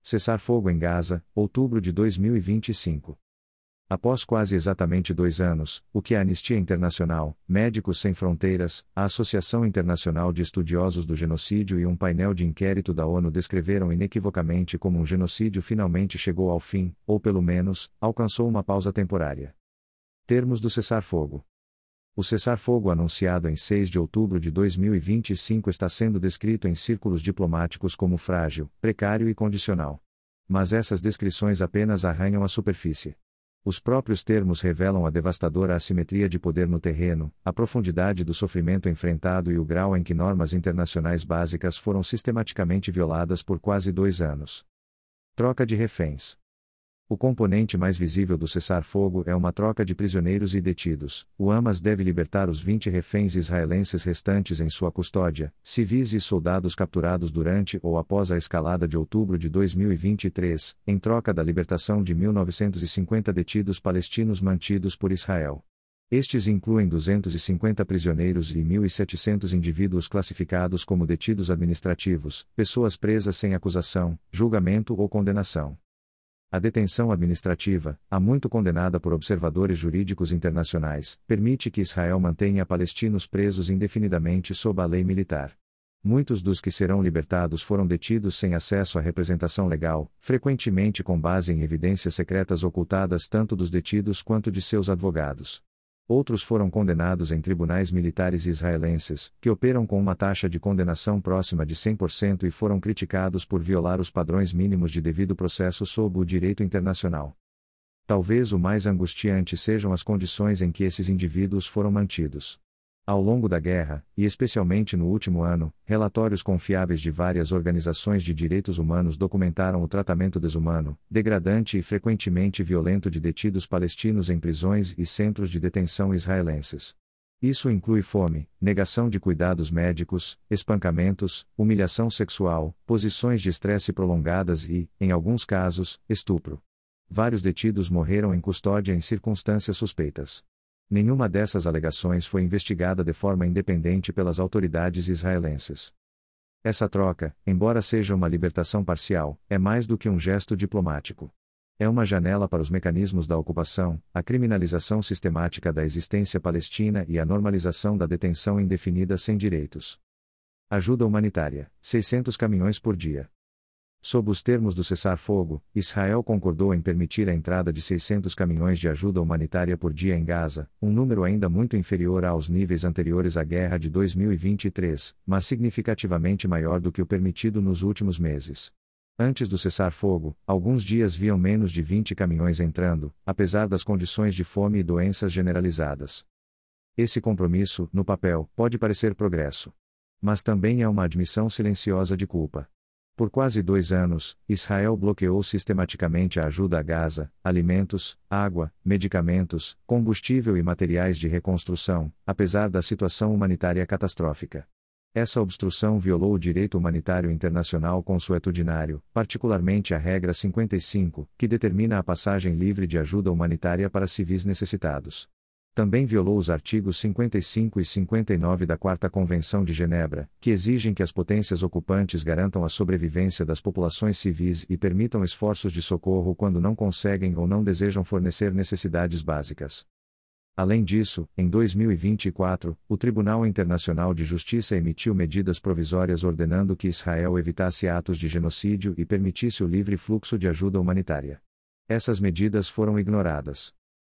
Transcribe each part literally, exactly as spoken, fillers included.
Cessar-fogo em Gaza, outubro de dois mil e vinte e cinco. Após quase exatamente dois anos, o que a Anistia Internacional, Médicos Sem Fronteiras, a Associação Internacional de Estudiosos do Genocídio e um painel de inquérito da ONU descreveram inequivocamente como um genocídio finalmente chegou ao fim, ou pelo menos, alcançou uma pausa temporária. Termos do cessar-fogo. O cessar-fogo anunciado em seis de outubro de dois mil e vinte e cinco está sendo descrito em círculos diplomáticos como frágil, precário e condicional. Mas essas descrições apenas arranham a superfície. Os próprios termos revelam a devastadora assimetria de poder no terreno, a profundidade do sofrimento enfrentado e o grau em que normas internacionais básicas foram sistematicamente violadas por quase dois anos. Troca de reféns. O componente mais visível do cessar-fogo é uma troca de prisioneiros e detidos. O Hamas deve libertar os vinte reféns israelenses restantes em sua custódia, civis e soldados capturados durante ou após a escalada de outubro de dois mil e vinte e três, em troca da libertação de mil novecentos e cinquenta detidos palestinos mantidos por Israel. Estes incluem duzentos e cinquenta prisioneiros e mil e setecentos indivíduos classificados como detidos administrativos, pessoas presas sem acusação, julgamento ou condenação. A detenção administrativa, há muito condenada por observadores jurídicos internacionais, permite que Israel mantenha palestinos presos indefinidamente sob a lei militar. Muitos dos que serão libertados foram detidos sem acesso à representação legal, frequentemente com base em evidências secretas ocultadas tanto dos detidos quanto de seus advogados. Outros foram condenados em tribunais militares israelenses, que operam com uma taxa de condenação próxima de cem por cento e foram criticados por violar os padrões mínimos de devido processo sob o direito internacional. Talvez o mais angustiante sejam as condições em que esses indivíduos foram mantidos. Ao longo da guerra, e especialmente no último ano, relatórios confiáveis de várias organizações de direitos humanos documentaram o tratamento desumano, degradante e frequentemente violento de detidos palestinos em prisões e centros de detenção israelenses. Isso inclui fome, negação de cuidados médicos, espancamentos, humilhação sexual, posições de estresse prolongadas e, em alguns casos, estupro. Vários detidos morreram em custódia em circunstâncias suspeitas. Nenhuma dessas alegações foi investigada de forma independente pelas autoridades israelenses. Essa troca, embora seja uma libertação parcial, é mais do que um gesto diplomático. É uma janela para os mecanismos da ocupação, a criminalização sistemática da existência palestina e a normalização da detenção indefinida sem direitos. Ajuda humanitária, seiscentos caminhões por dia. Sob os termos do cessar-fogo, Israel concordou em permitir a entrada de seiscentos caminhões de ajuda humanitária por dia em Gaza, um número ainda muito inferior aos níveis anteriores à guerra de dois mil e vinte e três, mas significativamente maior do que o permitido nos últimos meses. Antes do cessar-fogo, alguns dias viam menos de vinte caminhões entrando, apesar das condições de fome e doenças generalizadas. Esse compromisso, no papel, pode parecer progresso. Mas também é uma admissão silenciosa de culpa. Por quase dois anos, Israel bloqueou sistematicamente a ajuda a Gaza, alimentos, água, medicamentos, combustível e materiais de reconstrução, apesar da situação humanitária catastrófica. Essa obstrução violou o direito humanitário internacional consuetudinário, particularmente a regra cinquenta e cinco, que determina a passagem livre de ajuda humanitária para civis necessitados. Também violou os artigos cinquenta e cinco e cinquenta e nove da Quarta Convenção de Genebra, que exigem que as potências ocupantes garantam a sobrevivência das populações civis e permitam esforços de socorro quando não conseguem ou não desejam fornecer necessidades básicas. Além disso, em dois mil e vinte e quatro, o Tribunal Internacional de Justiça emitiu medidas provisórias ordenando que Israel evitasse atos de genocídio e permitisse o livre fluxo de ajuda humanitária. Essas medidas foram ignoradas.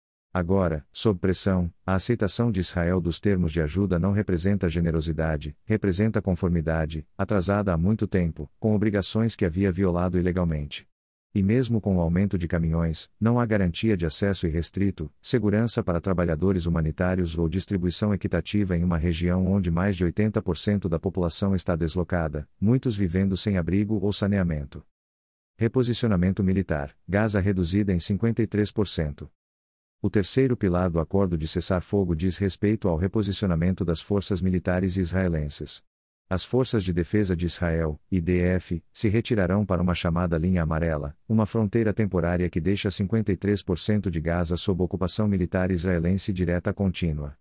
Agora, sob pressão, a aceitação de Israel dos termos de ajuda não representa generosidade, representa conformidade, atrasada há muito tempo, com obrigações que havia violado ilegalmente. E mesmo com o aumento de caminhões, não há garantia de acesso irrestrito, segurança para trabalhadores humanitários ou distribuição equitativa em uma região onde mais de oitenta por cento da população está deslocada, muitos vivendo sem abrigo ou saneamento. Reposicionamento militar, Gaza reduzida em cinquenta e três por cento. O terceiro pilar do acordo de cessar-fogo diz respeito ao reposicionamento das forças militares israelenses. As Forças de Defesa de Israel, I D F, se retirarão para uma chamada linha amarela, uma fronteira temporária que deixa cinquenta e três por cento de Gaza sob ocupação militar israelense direta contínua.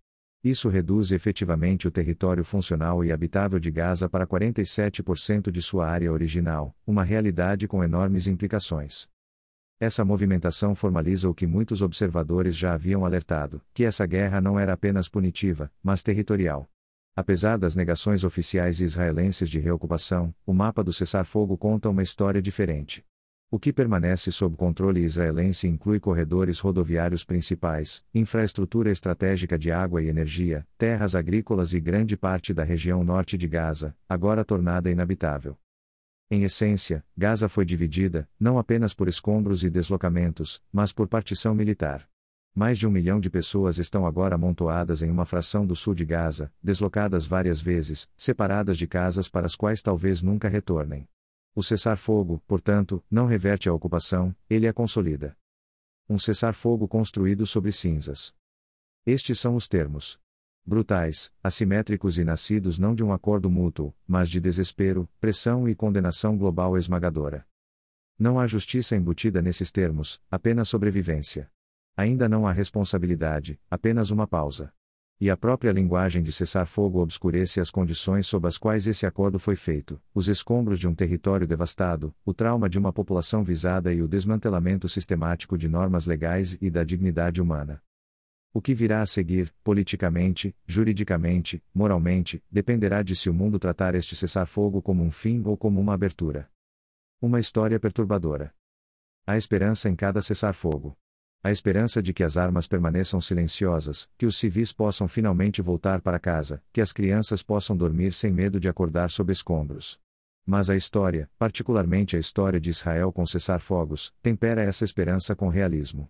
Isso reduz efetivamente o território funcional e habitável de Gaza para quarenta e sete por cento de sua área original, uma realidade com enormes implicações. Essa movimentação formaliza o que muitos observadores já haviam alertado, que essa guerra não era apenas punitiva, mas territorial. Apesar das negações oficiais israelenses de reocupação, o mapa do cessar-fogo conta uma história diferente. O que permanece sob controle israelense inclui corredores rodoviários principais, infraestrutura estratégica de água e energia, terras agrícolas e grande parte da região norte de Gaza, agora tornada inabitável. Em essência, Gaza foi dividida, não apenas por escombros e deslocamentos, mas por partição militar. Mais de um milhão de pessoas estão agora amontoadas em uma fração do sul de Gaza, deslocadas várias vezes, separadas de casas para as quais talvez nunca retornem. O cessar-fogo, portanto, não reverte a ocupação, ele a consolida. Um cessar-fogo construído sobre cinzas. Estes são os termos. Brutais, assimétricos e nascidos não de um acordo mútuo, mas de desespero, pressão e condenação global esmagadora. Não há justiça embutida nesses termos, apenas sobrevivência. Ainda não há responsabilidade, apenas uma pausa. E a própria linguagem de cessar-fogo obscurece as condições sob as quais esse acordo foi feito, os escombros de um território devastado, o trauma de uma população visada e o desmantelamento sistemático de normas legais e da dignidade humana. O que virá a seguir, politicamente, juridicamente, moralmente, dependerá de se o mundo tratar este cessar-fogo como um fim ou como uma abertura. Uma história perturbadora. Há esperança em cada cessar-fogo. A esperança de que as armas permaneçam silenciosas, que os civis possam finalmente voltar para casa, que as crianças possam dormir sem medo de acordar sob escombros. Mas a história, particularmente a história de Israel com cessar-fogos, tempera essa esperança com realismo.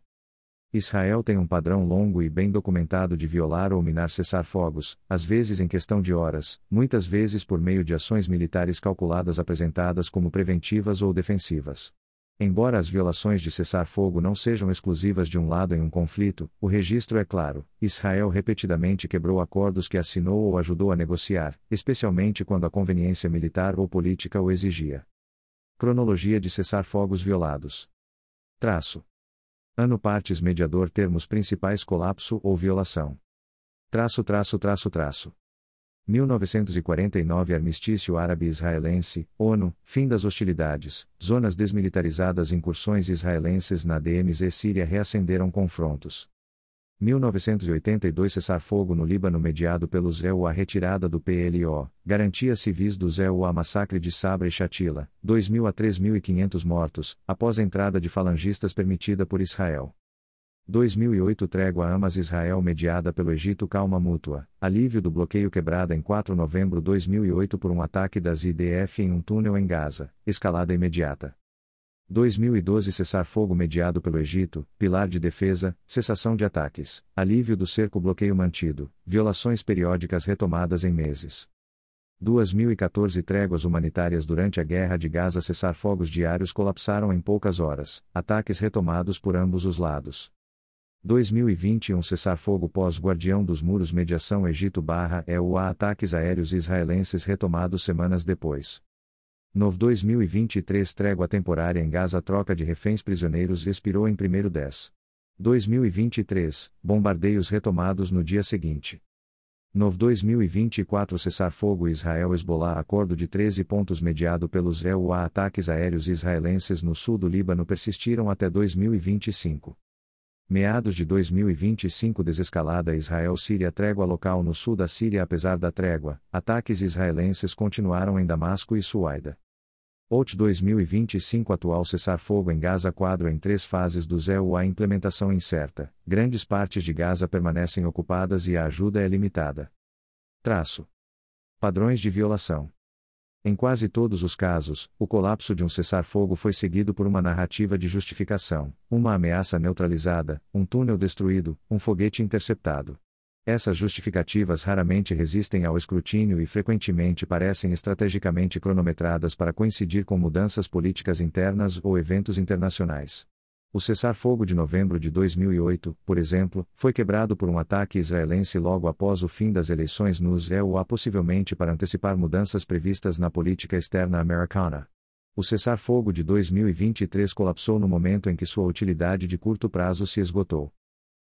Israel tem um padrão longo e bem documentado de violar ou minar cessar-fogos, às vezes em questão de horas, muitas vezes por meio de ações militares calculadas apresentadas como preventivas ou defensivas. Embora as violações de cessar-fogo não sejam exclusivas de um lado em um conflito, o registro é claro: Israel repetidamente quebrou acordos que assinou ou ajudou a negociar, especialmente quando a conveniência militar ou política o exigia. Cronologia de cessar-fogos violados. Traço. Ano partes mediador termos principais colapso ou violação. Traço traço traço traço. mil novecentos e quarenta e nove Armistício Árabe-Israelense, ONU, fim das hostilidades, zonas desmilitarizadas incursões israelenses na D M Z Síria reacenderam confrontos. mil novecentos e oitenta e dois Cessar-fogo no Líbano mediado pelo Z E U A retirada do P L O, garantias civis do Z E U A massacre de Sabra e Shatila, dois mil a três mil e quinhentos mortos, após a entrada de falangistas permitida por Israel. dois mil e oito Trégua Hamas-Israel mediada pelo Egito calma mútua, alívio do bloqueio quebrada em quatro de novembro de dois mil e oito por um ataque das I D F em um túnel em Gaza, escalada imediata. dois mil e doze Cessar-fogo mediado pelo Egito, pilar de defesa, cessação de ataques, alívio do cerco-bloqueio mantido, violações periódicas retomadas em meses. dois mil e quatorze Tréguas humanitárias durante a Guerra de Gaza cessar-fogos diários colapsaram em poucas horas, ataques retomados por ambos os lados. dois mil e vinte e um Cessar-fogo pós-Guardião dos Muros mediação Egito-E U A ataques aéreos israelenses retomados semanas depois. Novo dois mil e vinte e três Trégua temporária em Gaza troca de reféns prisioneiros expirou em primeiro de dois mil e vinte e três, bombardeios retomados no dia seguinte. Novo dois mil e vinte e quatro Cessar-fogo Israel-Hezbollah acordo de treze pontos mediado pelos Z E U A ataques aéreos israelenses no sul do Líbano persistiram até dois mil e vinte e cinco. Meados de dois mil e vinte e cinco Desescalada Israel-Síria trégua local no sul da Síria apesar da trégua, ataques israelenses continuaram em Damasco e Suaida. O T dois mil e vinte e cinco Atual cessar-fogo em Gaza quadro em três fases do Z E U A implementação incerta, grandes partes de Gaza permanecem ocupadas e a ajuda é limitada. Traço. Padrões de violação. Em quase todos os casos, o colapso de um cessar-fogo foi seguido por uma narrativa de justificação, uma ameaça neutralizada, um túnel destruído, um foguete interceptado. Essas justificativas raramente resistem ao escrutínio e frequentemente parecem estrategicamente cronometradas para coincidir com mudanças políticas internas ou eventos internacionais. O cessar-fogo de novembro de dois mil e oito, por exemplo, foi quebrado por um ataque israelense logo após o fim das eleições no Z E U A possivelmente para antecipar mudanças previstas na política externa americana. O cessar-fogo de dois mil e vinte e três colapsou no momento em que sua utilidade de curto prazo se esgotou.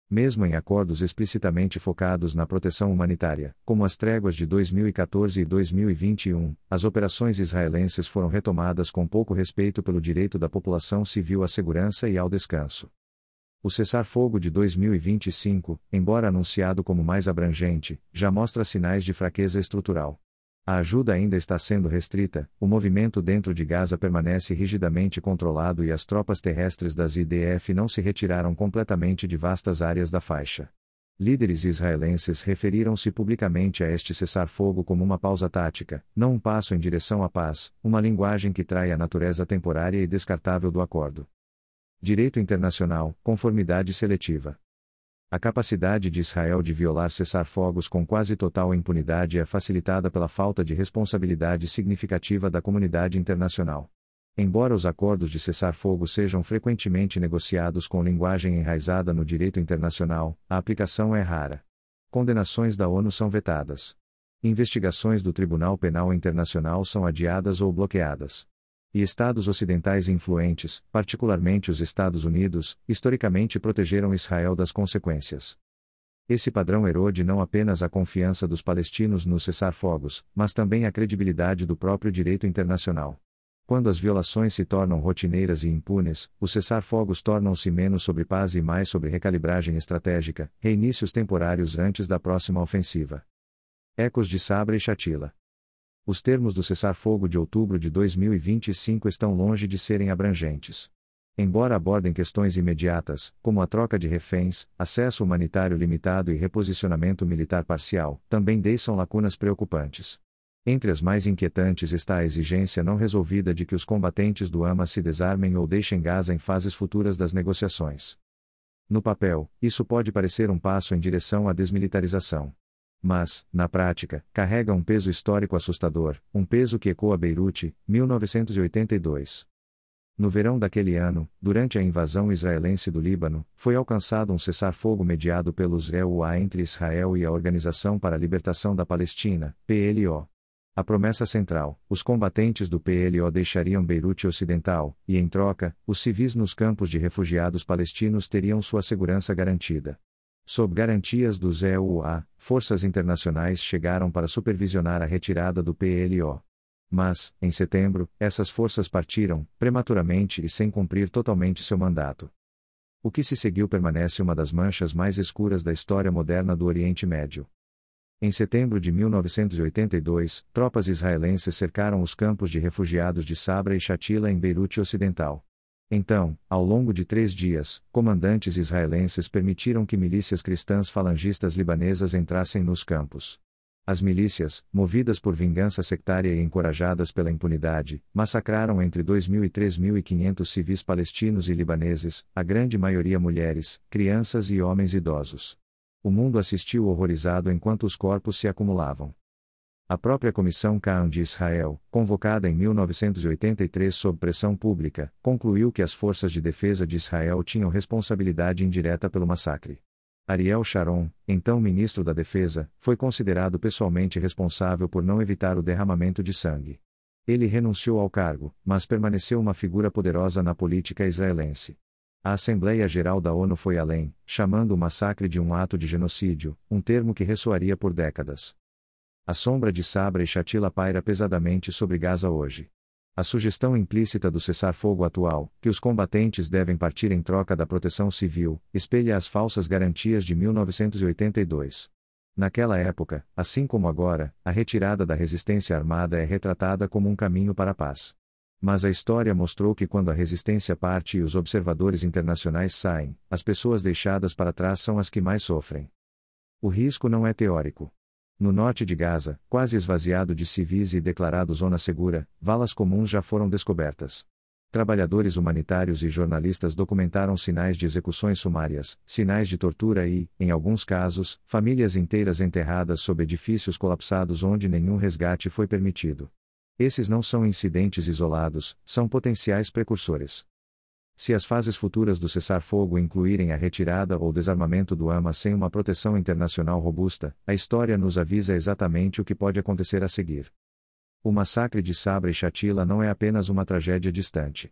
Mesmo em acordos explicitamente focados na proteção humanitária, como as tréguas de dois mil e quatorze e dois mil e vinte e um, as operações israelenses foram retomadas com pouco respeito pelo direito da população civil à segurança e ao descanso. O cessar-fogo de dois mil e vinte e cinco, embora anunciado como mais abrangente, já mostra sinais de fraqueza estrutural. A ajuda ainda está sendo restrita, o movimento dentro de Gaza permanece rigidamente controlado e as tropas terrestres das I D F não se retiraram completamente de vastas áreas da faixa. Líderes israelenses referiram-se publicamente a este cessar-fogo como uma pausa tática, não um passo em direção à paz, uma linguagem que trai a natureza temporária e descartável do acordo. Direito internacional, conformidade seletiva. A capacidade de Israel de violar cessar-fogos com quase total impunidade é facilitada pela falta de responsabilidade significativa da comunidade internacional. Embora os acordos de cessar-fogo sejam frequentemente negociados com linguagem enraizada no direito internacional, a aplicação é rara. Condenações da ONU são vetadas. Investigações do Tribunal Penal Internacional são adiadas ou bloqueadas. E estados ocidentais influentes, particularmente os Estados Unidos, historicamente protegeram Israel das consequências. Esse padrão erode não apenas a confiança dos palestinos no cessar-fogos, mas também a credibilidade do próprio direito internacional. Quando as violações se tornam rotineiras e impunes, os cessar-fogos tornam-se menos sobre paz e mais sobre recalibragem estratégica, reinícios temporários antes da próxima ofensiva. Ecos de Sabra e Shatila. Os termos do cessar-fogo de outubro de dois mil e vinte e cinco estão longe de serem abrangentes. Embora abordem questões imediatas, como a troca de reféns, acesso humanitário limitado e reposicionamento militar parcial, também deixam lacunas preocupantes. Entre as mais inquietantes está a exigência não resolvida de que os combatentes do Hamas se desarmem ou deixem Gaza em fases futuras das negociações. No papel, isso pode parecer um passo em direção à desmilitarização. Mas, na prática, carrega um peso histórico assustador, um peso que ecoa Beirute, mil novecentos e oitenta e dois. No verão daquele ano, durante a invasão israelense do Líbano, foi alcançado um cessar-fogo mediado pelos E U A entre Israel e a Organização para a Libertação da Palestina, P L O. A promessa central: os combatentes do P L O deixariam Beirute Ocidental, e em troca, os civis nos campos de refugiados palestinos teriam sua segurança garantida. Sob garantias dos E U A, forças internacionais chegaram para supervisionar a retirada do P L O. Mas, em setembro, essas forças partiram, prematuramente e sem cumprir totalmente seu mandato. O que se seguiu permanece uma das manchas mais escuras da história moderna do Oriente Médio. Em setembro de mil novecentos e oitenta e dois, tropas israelenses cercaram os campos de refugiados de Sabra e Shatila em Beirute Ocidental. Então, ao longo de três dias, comandantes israelenses permitiram que milícias cristãs falangistas libanesas entrassem nos campos. As milícias, movidas por vingança sectária e encorajadas pela impunidade, massacraram entre dois mil e três mil e quinhentos civis palestinos e libaneses, a grande maioria mulheres, crianças e homens idosos. O mundo assistiu horrorizado enquanto os corpos se acumulavam. A própria Comissão Kahan de Israel, convocada em mil novecentos e oitenta e três sob pressão pública, concluiu que as forças de defesa de Israel tinham responsabilidade indireta pelo massacre. Ariel Sharon, então ministro da Defesa, foi considerado pessoalmente responsável por não evitar o derramamento de sangue. Ele renunciou ao cargo, mas permaneceu uma figura poderosa na política israelense. A Assembleia Geral da ONU foi além, chamando o massacre de um ato de genocídio, um termo que ressoaria por décadas. A sombra de Sabra e Shatila paira pesadamente sobre Gaza hoje. A sugestão implícita do cessar-fogo atual, que os combatentes devem partir em troca da proteção civil, espelha as falsas garantias de mil novecentos e oitenta e dois. Naquela época, assim como agora, a retirada da resistência armada é retratada como um caminho para a paz. Mas a história mostrou que quando a resistência parte e os observadores internacionais saem, as pessoas deixadas para trás são as que mais sofrem. O risco não é teórico. No norte de Gaza, quase esvaziado de civis e declarado zona segura, valas comuns já foram descobertas. Trabalhadores humanitários e jornalistas documentaram sinais de execuções sumárias, sinais de tortura e, em alguns casos, famílias inteiras enterradas sob edifícios colapsados onde nenhum resgate foi permitido. Esses não são incidentes isolados, são potenciais precursores. Se as fases futuras do cessar-fogo incluírem a retirada ou desarmamento do Hamas sem uma proteção internacional robusta, a história nos avisa exatamente o que pode acontecer a seguir. O massacre de Sabra e Shatila não é apenas uma tragédia distante.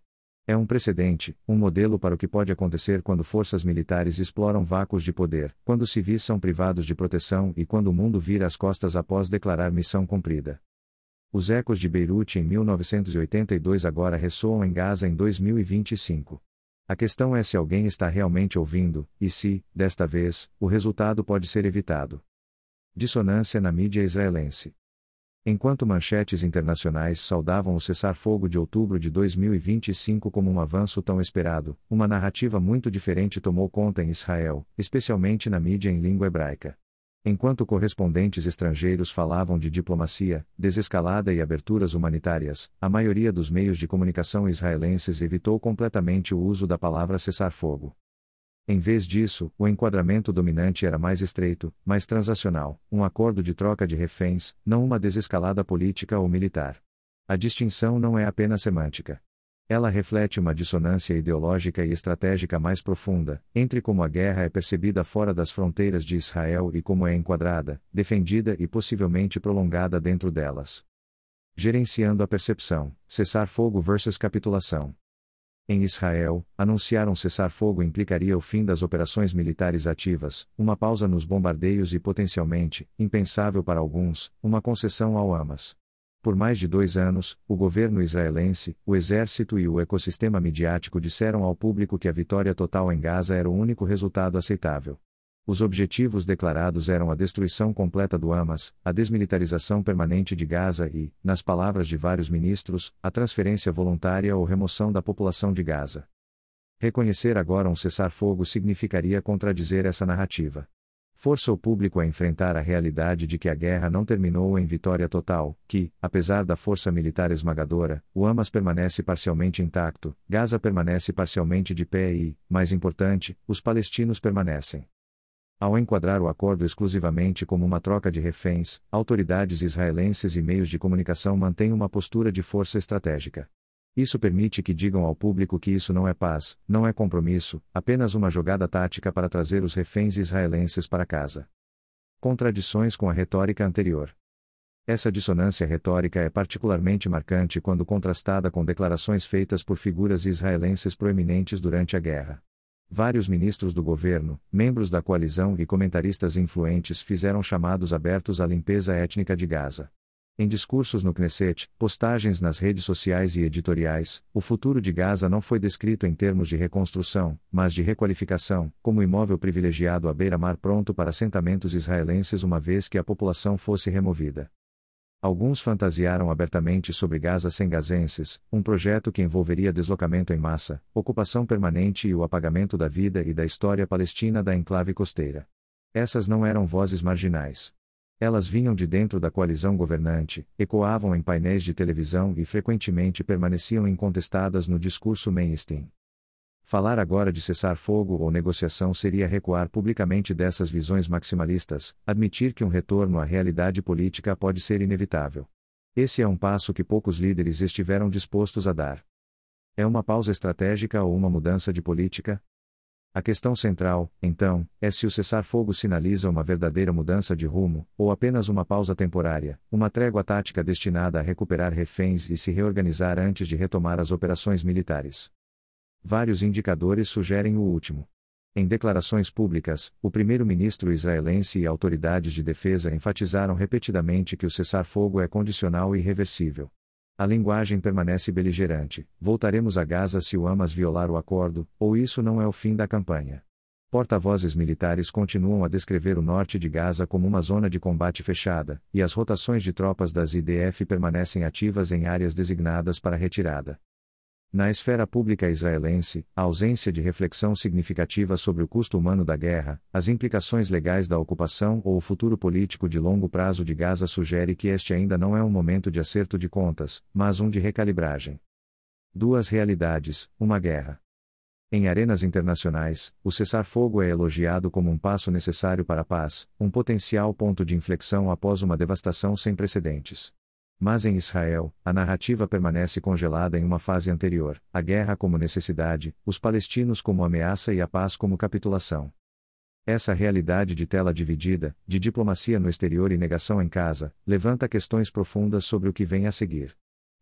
É um precedente, um modelo para o que pode acontecer quando forças militares exploram vácuos de poder, quando civis são privados de proteção e quando o mundo vira as costas após declarar missão cumprida. Os ecos de Beirute em mil novecentos e oitenta e dois agora ressoam em Gaza em dois mil e vinte e cinco. A questão é se alguém está realmente ouvindo, e se, desta vez, o resultado pode ser evitado. Dissonância na mídia israelense. Enquanto manchetes internacionais saudavam o cessar-fogo de outubro de dois mil e vinte e cinco como um avanço tão esperado, uma narrativa muito diferente tomou conta em Israel, especialmente na mídia em língua hebraica. Enquanto correspondentes estrangeiros falavam de diplomacia, desescalada e aberturas humanitárias, a maioria dos meios de comunicação israelenses evitou completamente o uso da palavra cessar-fogo. Em vez disso, o enquadramento dominante era mais estreito, mais transacional, um acordo de troca de reféns, não uma desescalada política ou militar. A distinção não é apenas semântica. Ela reflete uma dissonância ideológica e estratégica mais profunda, entre como a guerra é percebida fora das fronteiras de Israel e como é enquadrada, defendida e possivelmente prolongada dentro delas. Gerenciando a percepção, cessar-fogo versus capitulação. Em Israel, anunciar um cessar-fogo implicaria o fim das operações militares ativas, uma pausa nos bombardeios e potencialmente, impensável para alguns, uma concessão ao Hamas. Por mais de dois anos, o governo israelense, o exército e o ecossistema midiático disseram ao público que a vitória total em Gaza era o único resultado aceitável. Os objetivos declarados eram a destruição completa do Hamas, a desmilitarização permanente de Gaza e, nas palavras de vários ministros, a transferência voluntária ou remoção da população de Gaza. Reconhecer agora um cessar-fogo significaria contradizer essa narrativa. Força o público a enfrentar a realidade de que a guerra não terminou em vitória total, que, apesar da força militar esmagadora, o Hamas permanece parcialmente intacto, Gaza permanece parcialmente de pé e, mais importante, os palestinos permanecem. Ao enquadrar o acordo exclusivamente como uma troca de reféns, autoridades israelenses e meios de comunicação mantêm uma postura de força estratégica. Isso permite que digam ao público que isso não é paz, não é compromisso, apenas uma jogada tática para trazer os reféns israelenses para casa. Contradições com a retórica anterior. Essa dissonância retórica é particularmente marcante quando contrastada com declarações feitas por figuras israelenses proeminentes durante a guerra. Vários ministros do governo, membros da coalizão e comentaristas influentes fizeram chamados abertos à limpeza étnica de Gaza. Em discursos no Knesset, postagens nas redes sociais e editoriais, o futuro de Gaza não foi descrito em termos de reconstrução, mas de requalificação, como imóvel privilegiado à beira-mar pronto para assentamentos israelenses uma vez que a população fosse removida. Alguns fantasiaram abertamente sobre Gaza sem gazenses, um projeto que envolveria deslocamento em massa, ocupação permanente e o apagamento da vida e da história palestina da enclave costeira. Essas não eram vozes marginais. Elas vinham de dentro da coalizão governante, ecoavam em painéis de televisão e frequentemente permaneciam incontestadas no discurso mainstream. Falar agora de cessar-fogo ou negociação seria recuar publicamente dessas visões maximalistas, admitir que um retorno à realidade política pode ser inevitável. Esse é um passo que poucos líderes estiveram dispostos a dar. É uma pausa estratégica ou uma mudança de política? A questão central, então, é se o cessar-fogo sinaliza uma verdadeira mudança de rumo, ou apenas uma pausa temporária, uma trégua tática destinada a recuperar reféns e se reorganizar antes de retomar as operações militares. Vários indicadores sugerem o último. Em declarações públicas, o primeiro-ministro israelense e autoridades de defesa enfatizaram repetidamente que o cessar-fogo é condicional e irreversível. A linguagem permanece beligerante: voltaremos a Gaza se o Hamas violar o acordo, ou isso não é o fim da campanha. Porta-vozes militares continuam a descrever o norte de Gaza como uma zona de combate fechada, e as rotações de tropas das I D F permanecem ativas em áreas designadas para retirada. Na esfera pública israelense, a ausência de reflexão significativa sobre o custo humano da guerra, as implicações legais da ocupação ou o futuro político de longo prazo de Gaza sugere que este ainda não é um momento de acerto de contas, mas um de recalibragem. Duas realidades, uma guerra. Em arenas internacionais, o cessar-fogo é elogiado como um passo necessário para a paz, um potencial ponto de inflexão após uma devastação sem precedentes. Mas em Israel, a narrativa permanece congelada em uma fase anterior: a guerra como necessidade, os palestinos como ameaça e a paz como capitulação. Essa realidade de tela dividida, de diplomacia no exterior e negação em casa, levanta questões profundas sobre o que vem a seguir.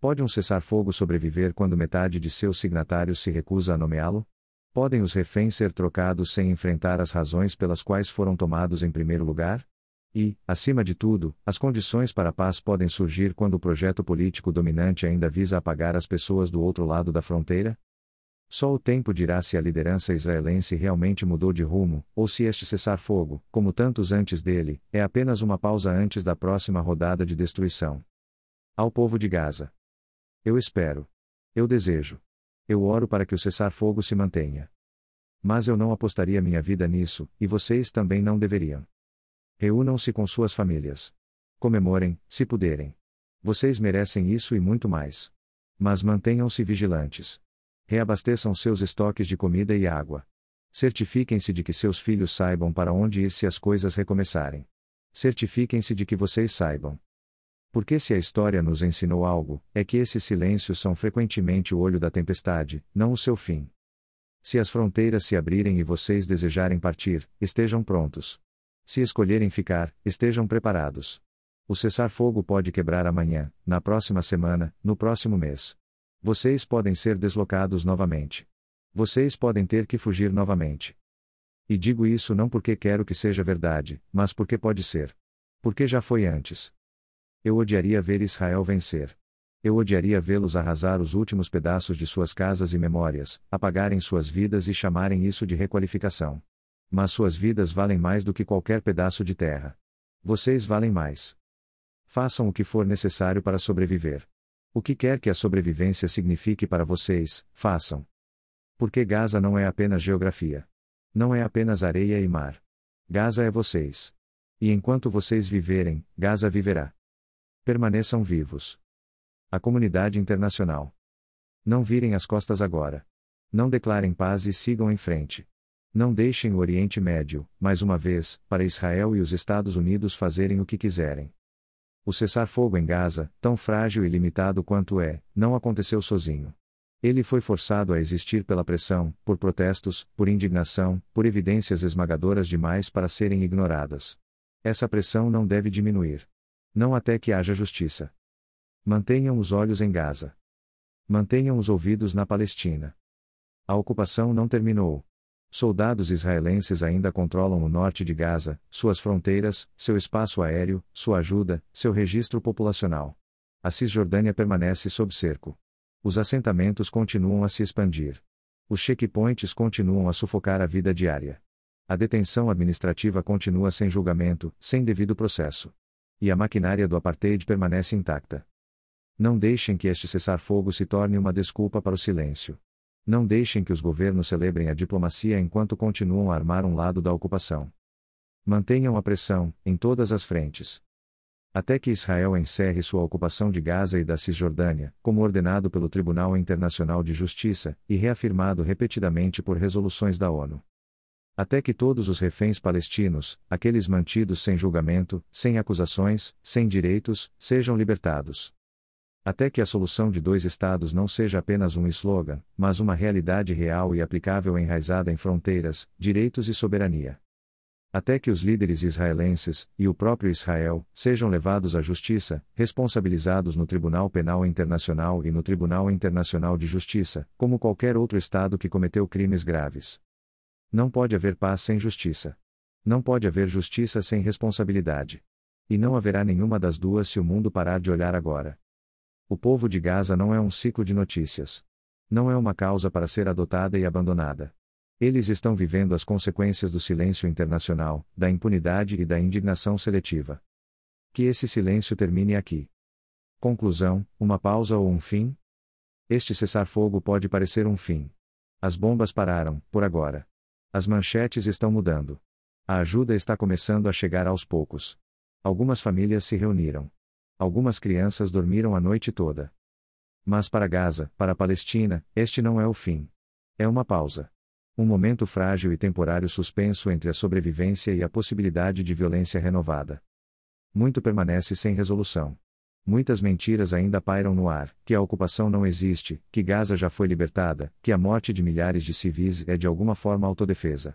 Pode um cessar-fogo sobreviver quando metade de seus signatários se recusa a nomeá-lo? Podem os reféns ser trocados sem enfrentar as razões pelas quais foram tomados em primeiro lugar? E, acima de tudo, as condições para a paz podem surgir quando o projeto político dominante ainda visa apagar as pessoas do outro lado da fronteira? Só o tempo dirá se a liderança israelense realmente mudou de rumo, ou se este cessar-fogo, como tantos antes dele, é apenas uma pausa antes da próxima rodada de destruição. Ao povo de Gaza. Eu espero. Eu desejo. Eu oro para que o cessar-fogo se mantenha. Mas eu não apostaria minha vida nisso, e vocês também não deveriam. Reúnam-se com suas famílias. Comemorem, se puderem. Vocês merecem isso e muito mais. Mas mantenham-se vigilantes. Reabasteçam seus estoques de comida e água. Certifiquem-se de que seus filhos saibam para onde ir se as coisas recomeçarem. Certifiquem-se de que vocês saibam. Porque se a história nos ensinou algo, é que esses silêncios são frequentemente o olho da tempestade, não o seu fim. Se as fronteiras se abrirem e vocês desejarem partir, estejam prontos. Se escolherem ficar, estejam preparados. O cessar-fogo pode quebrar amanhã, na próxima semana, no próximo mês. Vocês podem ser deslocados novamente. Vocês podem ter que fugir novamente. E digo isso não porque quero que seja verdade, mas porque pode ser. Porque já foi antes. Eu odiaria ver Israel vencer. Eu odiaria vê-los arrasar os últimos pedaços de suas casas e memórias, apagarem suas vidas e chamarem isso de requalificação. Mas suas vidas valem mais do que qualquer pedaço de terra. Vocês valem mais. Façam o que for necessário para sobreviver. O que quer que a sobrevivência signifique para vocês, façam. Porque Gaza não é apenas geografia. Não é apenas areia e mar. Gaza é vocês. E enquanto vocês viverem, Gaza viverá. Permaneçam vivos. A comunidade internacional. Não virem as costas agora. Não declarem paz e sigam em frente. Não deixem o Oriente Médio, mais uma vez, para Israel e os Estados Unidos fazerem o que quiserem. O cessar-fogo em Gaza, tão frágil e limitado quanto é, não aconteceu sozinho. Ele foi forçado a existir pela pressão, por protestos, por indignação, por evidências esmagadoras demais para serem ignoradas. Essa pressão não deve diminuir. Não até que haja justiça. Mantenham os olhos em Gaza. Mantenham os ouvidos na Palestina. A ocupação não terminou. Soldados israelenses ainda controlam o norte de Gaza, suas fronteiras, seu espaço aéreo, sua ajuda, seu registro populacional. A Cisjordânia permanece sob cerco. Os assentamentos continuam a se expandir. Os checkpoints continuam a sufocar a vida diária. A detenção administrativa continua sem julgamento, sem devido processo. E a maquinária do apartheid permanece intacta. Não deixem que este cessar-fogo se torne uma desculpa para o silêncio. Não deixem que os governos celebrem a diplomacia enquanto continuam a armar um lado da ocupação. Mantenham a pressão, em todas as frentes. Até que Israel encerre sua ocupação de Gaza e da Cisjordânia, como ordenado pelo Tribunal Internacional de Justiça, e reafirmado repetidamente por resoluções da ONU. Até que todos os reféns palestinos, aqueles mantidos sem julgamento, sem acusações, sem direitos, sejam libertados. Até que a solução de dois estados não seja apenas um slogan, mas uma realidade real e aplicável enraizada em fronteiras, direitos e soberania. Até que os líderes israelenses, e o próprio Israel, sejam levados à justiça, responsabilizados no Tribunal Penal Internacional e no Tribunal Internacional de Justiça, como qualquer outro estado que cometeu crimes graves. Não pode haver paz sem justiça. Não pode haver justiça sem responsabilidade. E não haverá nenhuma das duas se o mundo parar de olhar agora. O povo de Gaza não é um ciclo de notícias. Não é uma causa para ser adotada e abandonada. Eles estão vivendo as consequências do silêncio internacional, da impunidade e da indignação seletiva. Que esse silêncio termine aqui. Conclusão, uma pausa ou um fim? Este cessar-fogo pode parecer um fim. As bombas pararam, por agora. As manchetes estão mudando. A ajuda está começando a chegar aos poucos. Algumas famílias se reuniram. Algumas crianças dormiram a noite toda. Mas para Gaza, para a Palestina, este não é o fim. É uma pausa. Um momento frágil e temporário suspenso entre a sobrevivência e a possibilidade de violência renovada. Muito permanece sem resolução. Muitas mentiras ainda pairam no ar, que a ocupação não existe, que Gaza já foi libertada, que a morte de milhares de civis é de alguma forma autodefesa.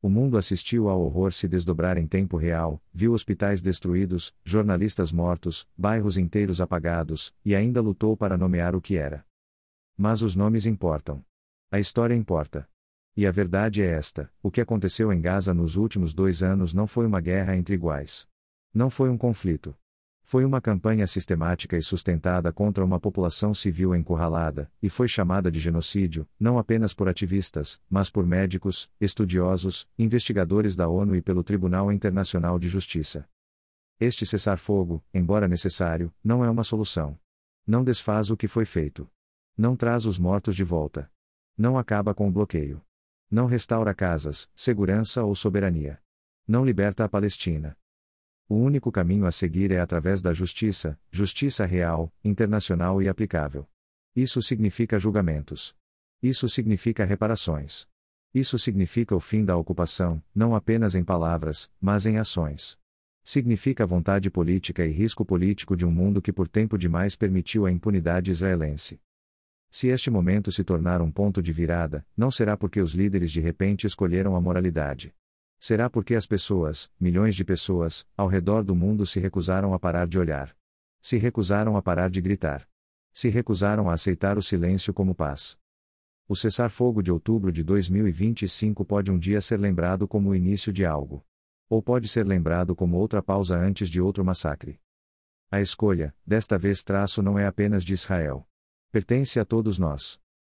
O mundo assistiu ao horror se desdobrar em tempo real, viu hospitais destruídos, jornalistas mortos, bairros inteiros apagados, e ainda lutou para nomear o que era. Mas os nomes importam. A história importa. E a verdade é esta: o que aconteceu em Gaza nos últimos dois anos não foi uma guerra entre iguais. Não foi um conflito. Foi uma campanha sistemática e sustentada contra uma população civil encurralada, e foi chamada de genocídio, não apenas por ativistas, mas por médicos, estudiosos, investigadores da ONU e pelo Tribunal Internacional de Justiça. Este cessar-fogo, embora necessário, não é uma solução. Não desfaz o que foi feito. Não traz os mortos de volta. Não acaba com o bloqueio. Não restaura casas, segurança ou soberania. Não liberta a Palestina. O único caminho a seguir é através da justiça, justiça real, internacional e aplicável. Isso significa julgamentos. Isso significa reparações. Isso significa o fim da ocupação, não apenas em palavras, mas em ações. Significa vontade política e risco político de um mundo que por tempo demais permitiu a impunidade israelense. Se este momento se tornar um ponto de virada, não será porque os líderes de repente escolheram a moralidade. Será porque as pessoas, milhões de pessoas, ao redor do mundo se recusaram a parar de olhar. Se recusaram a parar de gritar. Se recusaram a aceitar o silêncio como paz. O cessar-fogo de outubro de dois mil e vinte e cinco pode um dia ser lembrado como o início de algo. Ou pode ser lembrado como outra pausa antes de outro massacre. A escolha, desta vez traço não é apenas de Israel. Pertence a todos nós.